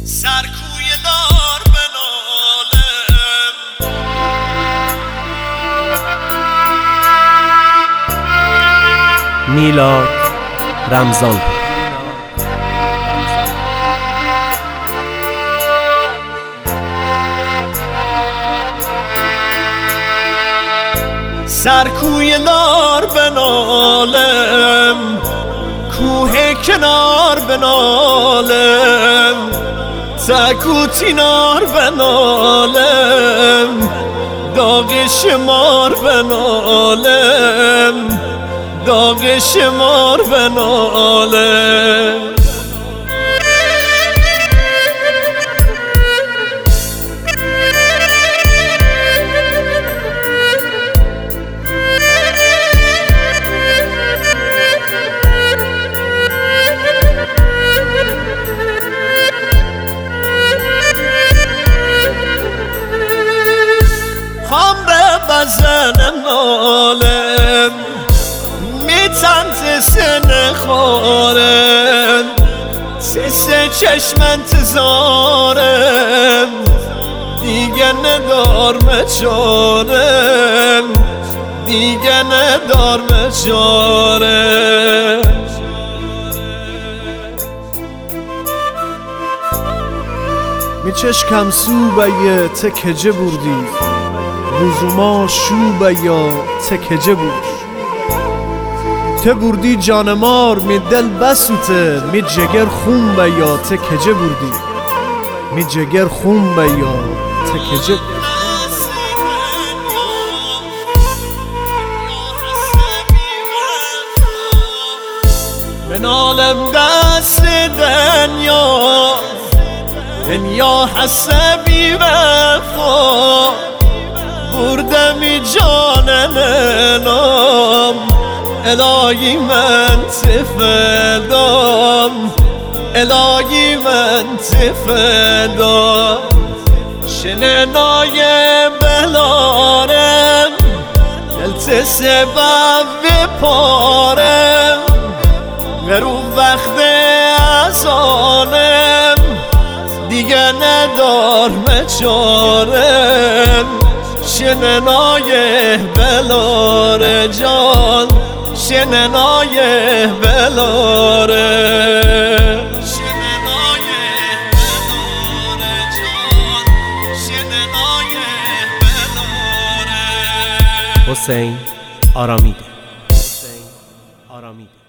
سرکوی دار بنالم میلاد رمضان. سرکوی دار بنالم کوه کنار بنالم تکو تینار بنالم داغ شمار بنالم داغ شمار بنالم خام به بزن نالم میتن سن خورم سه چشم انتظارم دیگه ندار مچارم دیگه ندار مچارم میچشکم سو به یه تکجه بردی روزوما شو به یا تکجه بود ته بردی جانمار می دل بسوته می جگر خون به یا تکجه بردی می جگر خون به یا تکجه بنالم دست دنیا هست بی وفا بردمی جان نام الهی من تفدام الهی من تفدام شننای بلارم دلت سبب پارم غرو وقت ازانم دیگه ندار مچارم شننای بلار جان شننای بلار شننای بلار جان شننای بلار حسین آرامیده.